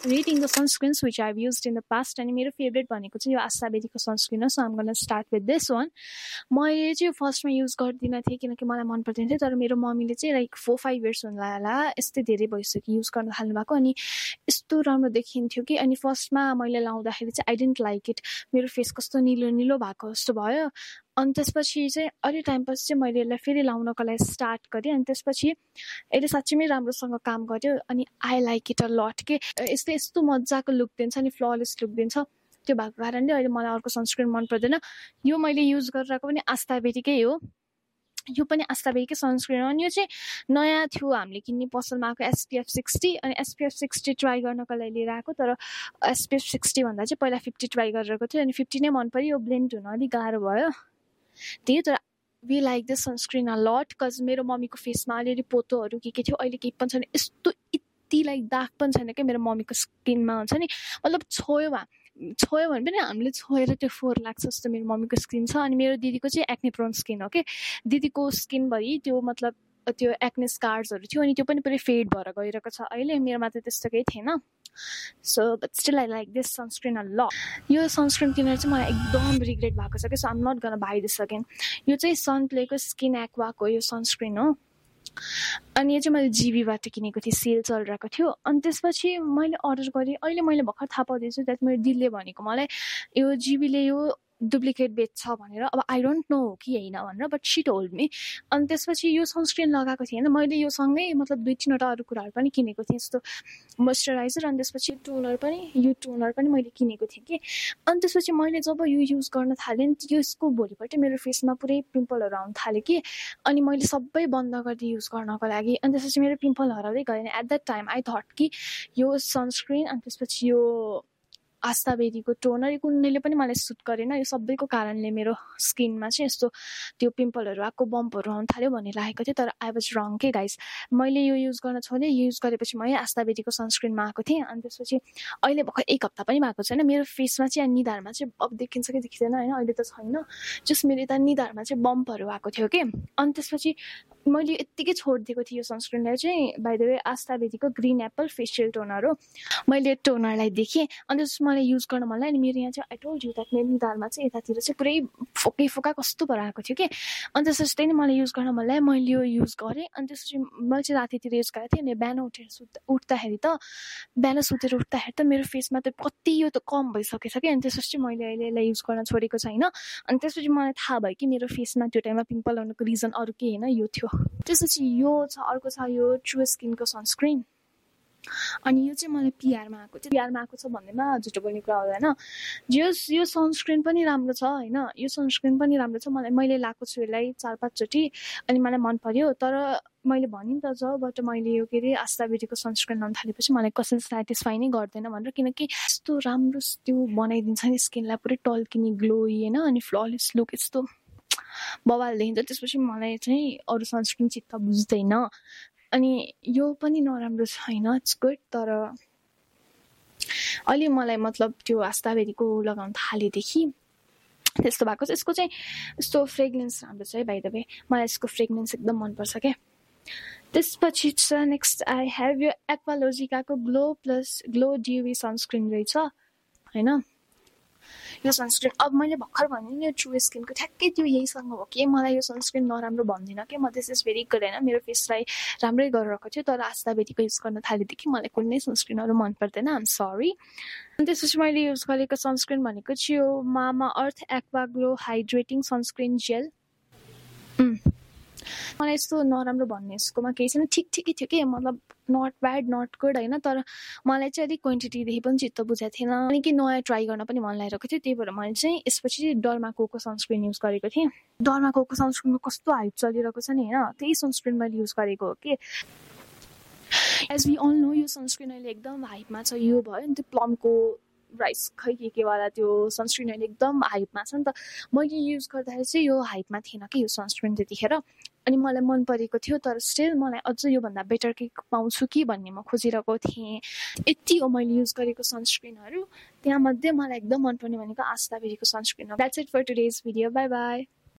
reading the sunscreens which I've used in the past, and मेरो favourite भनेको चाहिँ यो आस्था बेदीको सनस्क्रिन हो. So I'm gonna start with this one. मैले चाहिँ फर्स्टमा युज गर्दिनँ थिएँ किनकि मलाई मन पर्दैन थियो, तर मेरो मम्मीले चाहिँ लाइक 4-5 इयर्स हुँदा होला यस्तै धेरै भइसक्यो युज गर्न थाल्नु भएको, अनि यस्तो राम्रो देखिन्थ्यो कि. अनि फर्स्टमा मैले लाउँदाखेरि चाहिँ आई डिडन्ट लाइक इट. मेरो फेस कस्तो निलो निलो भएको जस्तो भयो. अनि त्यसपछि चाहिँ अलि टाइमपछि चाहिँ मैले यसलाई फेरि लाउनको लागि स्टार्ट गरेँ. अनि त्यसपछि यसले साँच्चै राम्रोसँग काम गर्यो. अनि I like it a lot के. यस्तो यस्तो मजाको लुक दिन्छ नि, फ्ललेस लुक दिन्छ. त्यो भएको कारणले अहिले मलाई अर्को सनस्क्रिन मन पर्दैन. यो मैले युज गरिरहेको पनि आस्था बेदीकै हो. यो पनि आस्था बेदीकै सनस्क्रिन हो. अनि यो चाहिँ नयाँ थियो हामीले किन्ने पसलमा आएको SPF 60. अनि SPF 60 ट्राई गर्नको लागि लिएर आएको, तर SPF 60 भन्दा चाहिँ पहिला 50 ट्राई गरेको थियो. अनि 50 नै मन पर्यो. यो ब्लेन्ड हुन अलिक गाह्रो भयो त्यही. तर we like this sunscreen a lot cause मेरो मम्मीको फेसमा अलिअलि पोतोहरू के थियो, अहिले केही पनि छैन. यस्तो यति लाइक दाग पनि छैन क्या मेरो मम्मीको स्किनमा, हुन्छ नि. मतलब छोयो भने पनि हामीले छोएर त्यो फोहोर लाग्छ जस्तो मेरो मम्मीको स्किन छ. अनि मेरो दिदीको चाहिँ एक्ने प्रोन स्किन हो कि. दिदीको स्किनभरि त्यो मतलब त्यो एक्ने स्कार्सहरू थियो, अनि त्यो पनि पुरै फेड भएर गइरहेको छ अहिले. मेरोमा त त्यस्तो केही थिएन. So but still I like this sunscreen a lot. यो सनस्क्रिन किनेर चाहिँ मलाई एकदम रिग्रेट भएको छ कि. So I'm not gonna buy this again. यो चाहिँ सनप्लेको स्किन एक्वाको यो सनस्क्रिन हो. अनि यो चाहिँ मैले जिबीबाट किनेको थिएँ, सेल चलिरहेको थियो. अनि त्यसपछि मैले अर्डर गरेँ. अहिले मैले भर्खर थाहा पाउँदैछु द्याट मेरो दिदीले भनेको मलाई यो जिबीले यो डुप्लिकेट बेच्छ भनेर. अब आई डोन्ट नो हो कि होइन भनेर, बट सी टोल्ड मी. अनि त्यसपछि यो सनस्क्रिन लगाएको थिएँ होइन मैले. यो सँगै मतलब 2-3वटा अरू कुराहरू पनि किनेको थिएँ, जस्तो मोइस्चराइजर. अनि त्यसपछि टोनर पनि मैले किनेको थिएँ कि. अनि त्यसपछि मैले जब यो युज गर्न थालेँ नि, यसको भोलिपल्ट मेरो फेसमा पुरै पिम्पलहरू आउन थाल्यो कि. अनि मैले सबै बन्द गरिदिएँ युज गर्नको लागि. अनि त्यसपछि मेरो पिम्पल हराउँदै गयो. At that time I thought कि यो सनस्क्रिन अनि त्यसपछि यो आस्था बेदीको टोनर यो कुनैले पनि मलाई सुट गरेन. यो सबैको कारणले मेरो स्किनमा चाहिँ यस्तो त्यो पिम्पलहरू आएको, बम्पहरू आउन थाल्यो भन्ने लागेको थियो. तर आई वाज रङ के गाइस. मैले यो युज गर्न छोडेँ. युज गरेपछि म आस्था बेदीको सनस्क्रिनमा आएको थिएँ. अनि त्यसपछि अहिले भर्खर 1 हप्ता पनि भएको छैन. मेरो फेसमा चाहिँ निधारमा चाहिँ अब देखिन्छ कि देखिँदैन होइन, अहिले त छैन. जस्ट मेरो यता निधारमा चाहिँ बम्पहरू आएको थियो कि. अनि त्यसपछि मैले यत्तिकै छोडिदिएको थिएँ यो सनस्क्रिनलाई चाहिँ. बाइ द वे आस्था बेदीको ग्रिन एप्पल फेसियल टोनर हो. मैले टोनरलाई देखेँ अनि त्यसपछि मलाई युज गर्न मन लाग्यो. अनि मेरो यहाँ चाहिँ आई टोल्ड यु द्याट मेरो निधारमा चाहिँ यतातिर चाहिँ पुरै फोका कस्तो भएर आएको थियो कि. अनि त्यसपछि त्यही नै मलाई युज गर्न मन लाग्यो. मैले यो युज गरेँ. अनि त्यसपछि मैले चाहिँ रातितिर युज गरेको थिएँ. अनि बिहान उठ्दाखेरि त मेरो फेसमा त कति यो त कम भइसकेछ कि. अनि त्यसपछि मैले अहिले यसलाई युज गर्न छोडेको छैन. अनि त्यसपछि मलाई थाहा भयो कि मेरो फेसमा त्यो टाइममा पिम्पल आउनुको रिजन अरू केही होइन, यो थियो. त्यसपछि यो छ, अर्को छ यो ट्रु स्किनको सनस्क्रिन. अनि यो चाहिँ मलाई पिआरमा आएको थियो. पिआरमा आएको छ भन्दैमा झुटो बोल्ने कुरा हुँदैन. यो सनस्क्रिन पनि राम्रो छ होइन. यो सनस्क्रिन पनि राम्रो छ. मैले लगाएको छु यसलाई 4-5 चोटि. अनि मलाई मन पर्यो. तर मैले भने नि त जबबाट मैले यो के अरे आस्था बेदीको सनस्क्रिन लाउन थालेपछि मलाई कसैले सेटिस्फाई नै गर्दैन भनेर. किनकि यस्तो राम्रो त्यो बनाइदिन्छ नि स्किनलाई, पुरै टल्किने ग्लोई होइन. अनि फ्ललेस लुक यस्तो बवाल देखिन्छ. त्यसपछि मलाई चाहिँ अरू सनस्क्रिन चित्त बुझ्दैन. अनि यो पनि नराम्रो छैन, इट्स गुड. तर अलि मलाई मतलब त्यो आस्था बेदीको लगाउन थालेदेखि त्यस्तो भएको छ. यसको चाहिँ यस्तो फ्रेग्रेन्स राम्रो छ है बाइ द वे. मलाई यसको फ्रेग्रेन्स एकदम मनपर्छ क्या. त्यसपछि छ नेक्स्ट आई हेभ यो एक्वालोजिकाको ग्लो ड्युवी सनस्क्रिन रहेछ होइन. यो सनस्क्रिन अब मैले भर्खर भने नि यो ट्रु स्किनको ठ्याक्कै त्यो यहीसँग हो कि. मलाई यो सनस्क्रिन नराम्रो भन्दिनँ कि. म दिस इज भेरी गुड होइन. मेरो फेसलाई राम्रै गरिरहेको थियो. तर आस्था बेदीको युज गर्न थालेदेखि मलाई कुनै सनस्क्रिनहरू मन पर्दैन. I'm sorry. अनि त्यसपछि मैले युज गरेको सनस्क्रिन भनेको चाहिँ यो Mamaearth aqua glow hydrating sunscreen gel. मलाई यस्तो नराम्रो भन्ने यसकोमा केही छैन. ठिकै थियो कि. मतलब नट ब्याड नट गुड होइन. तर मलाई चाहिँ अलिक क्वान्टिटीदेखि पनि चित्त बुझाएको थिएन. अनि कि नयाँ ट्राई गर्न पनि मन लागिरहेको थियो. त्यही भएर मैले चाहिँ यसपछि डर्माकोको सनस्क्रिन युज गरेको थिएँ. डर्माकोको सनस्क्रिनको कस्तो हाइप चलिरहेको छ नि होइन. त्यही सनस्क्रिन मैले युज गरेको हो कि. एज वी अल नो यो सनस्क्रिन अहिले एकदम हाइपमा छ. यो भयो नि त्यो प्लमको राइस खै के वाला त्यो सनस्क्रिन अहिले एकदम हाइपमा छ नि त. मैले युज गर्दाखेरि चाहिँ यो हाइपमा थिएन कि यो सनस्क्रिन त्यतिखेर. अनि मलाई मन परेको थियो. तर स्टिल मलाई अझ योभन्दा बेटर के पाउँछु कि भन्ने म खोजिरहेको थिएँ. यति हो मैले युज गरेको सनस्क्रिनहरू. त्यहाँमध्ये मलाई एकदम मनपर्ने भनेको आस्था बेदीको सनस्क्रिन हो. That's it for today's video. Bye by.